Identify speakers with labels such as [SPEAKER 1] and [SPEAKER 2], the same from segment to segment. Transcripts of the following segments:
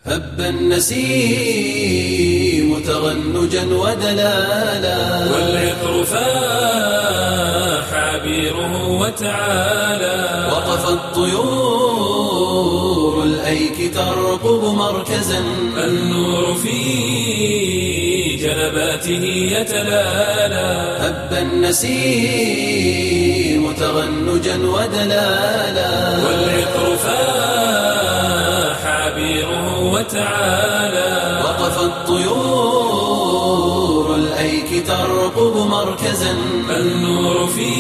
[SPEAKER 1] هب النسيم تغنجا ودلالا،
[SPEAKER 2] والعطر فاح عبيره وتعالى،
[SPEAKER 1] وقفت طيور الأيك ترقب مركزا،
[SPEAKER 2] النور في جنباته يتلالى،
[SPEAKER 1] هب النسيم تغنجا ودلالا،
[SPEAKER 2] والعطر فاح عبيره وتعالى،
[SPEAKER 1] وقفت طيور الأيك ترقب مركزا،
[SPEAKER 2] النور في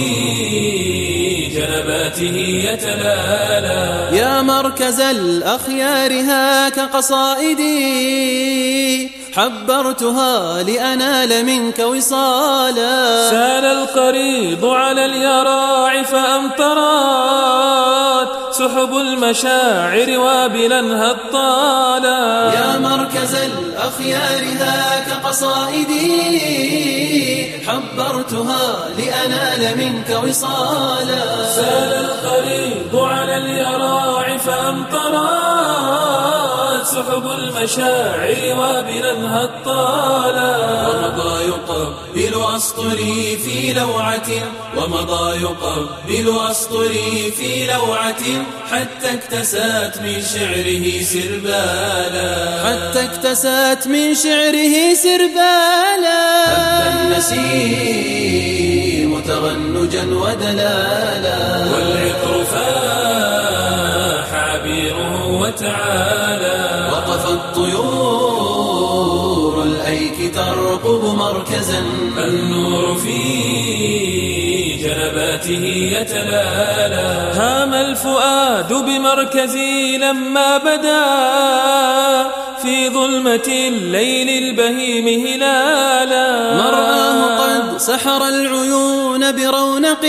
[SPEAKER 2] جنباته يتلالى.
[SPEAKER 1] يا مركز الأخيار هاك قصائدي، حبرتها لأنال منك وصالا،
[SPEAKER 2] سال القريض على اليراع فأمطرت سحب المشاعر وابلا هطالا،
[SPEAKER 1] يا مركز الأخيار هاك قصائدي، حبرتها لأنال منك وصالا،
[SPEAKER 2] سال القريض على اليراع فأمطرت سحب المشاعر وابلا هطالا،
[SPEAKER 1] ومضى يقبل أسطري في لوعة، ومضى يقبل أسطري في لوعة، حتى اكتسات من شعره سربالا، حتى اكتسات من شعره سربالا، هب النسيم تغنجا ودلالا،
[SPEAKER 2] والعطر فاح عبيره وتعالى،
[SPEAKER 1] وقفت طيور الأيك ترقب مركزا،
[SPEAKER 2] النور في جنباته يتلالى، هام الفؤاد بمركزي لما بدا في ظلمة الليل البهيم هلالا،
[SPEAKER 1] مرآه قد سحر العيون برونق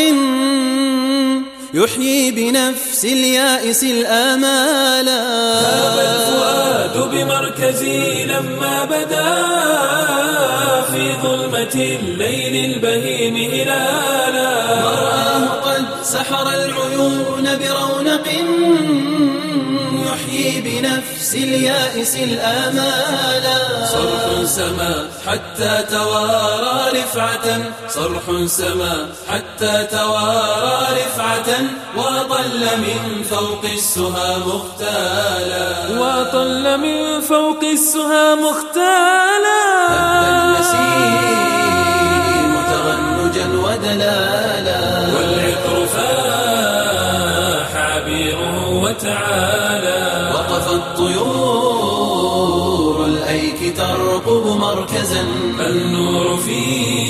[SPEAKER 1] يحيي بنفس اليائس الآمالا،
[SPEAKER 2] هام الفؤاد بمركزي لما بدا في ظلمة الليل البهيم هلالا،
[SPEAKER 1] مرآه قد سحر العيون برونق يحيي بنفس اليائس الآمالا، صرح سما حتى توارى رفعة، صرح سما حتى توارى رفعة، وطل من فوق السها مختالا،
[SPEAKER 2] وطل من فوق السها مختالا،
[SPEAKER 1] هب النسيم تغنجا ودلالا،
[SPEAKER 2] والعطر فاح عبيره وتعالى،
[SPEAKER 1] وقفت طيور الأيك ترقب مركزا،
[SPEAKER 2] النور في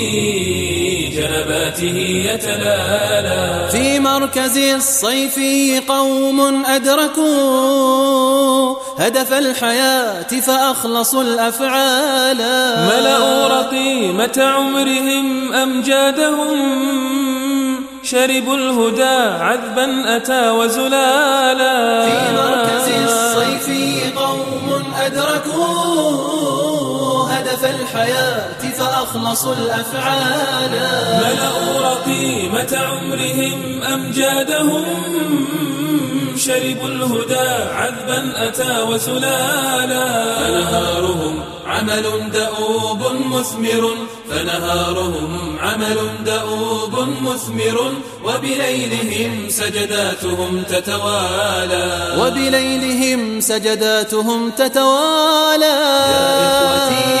[SPEAKER 2] جنباته يتلالى،
[SPEAKER 1] في مركز الصيف قوم أدركوا هدف الحياة فأخلصوا الأفعال،
[SPEAKER 2] ملأوا رقيمة عمرهم أمجادهم، شربوا الهدى عذبا أتى وزلالا،
[SPEAKER 1] في مركز الصيف قوم أدركوا هدف الحياة فأخلصوا الأفعال،
[SPEAKER 2] ملأوا رقيمة عمرهم أمجادهم، شربوا الهدى عذبا أتى وزلالا،
[SPEAKER 1] فنهارهم عمل دؤوب مثمر، فنهارهم عمل دؤوب مثمر، وبليلهم سجداتهم تتوالى، وبليلهم سجداتهم تتوالى، يا إخوتي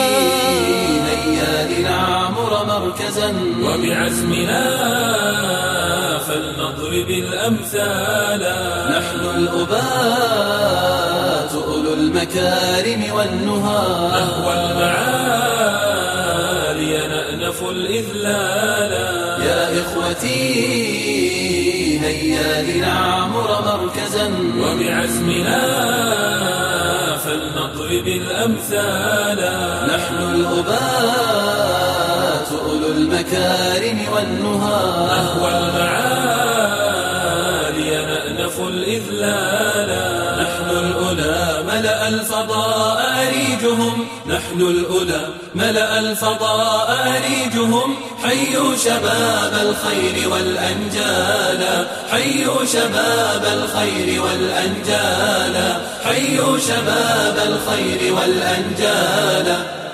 [SPEAKER 1] هيا لنعمر مركزا،
[SPEAKER 2] وبعزمنا فلنضرب الأمثال،
[SPEAKER 1] نحن الأبات أولو المكارم والنهى،
[SPEAKER 2] نهوى المعالي نأنف الإذلال،
[SPEAKER 1] يا إخوتي هيا لنعمر مركزا،
[SPEAKER 2] وبعزمنا فلنضرب الأمثال،
[SPEAKER 1] نحن الأبات أولو المكارم والنهى،
[SPEAKER 2] نهوى المعالي نأنف الإذلال،
[SPEAKER 1] نحن الأولى ملأ الفضاء أريجهم، نحن الأولى ملأ الفضاء أريجهم، حيوا شباب الخير والأنجالا، حيوا شباب الخير والأنجالا، حيوا شباب الخير والأنجالا.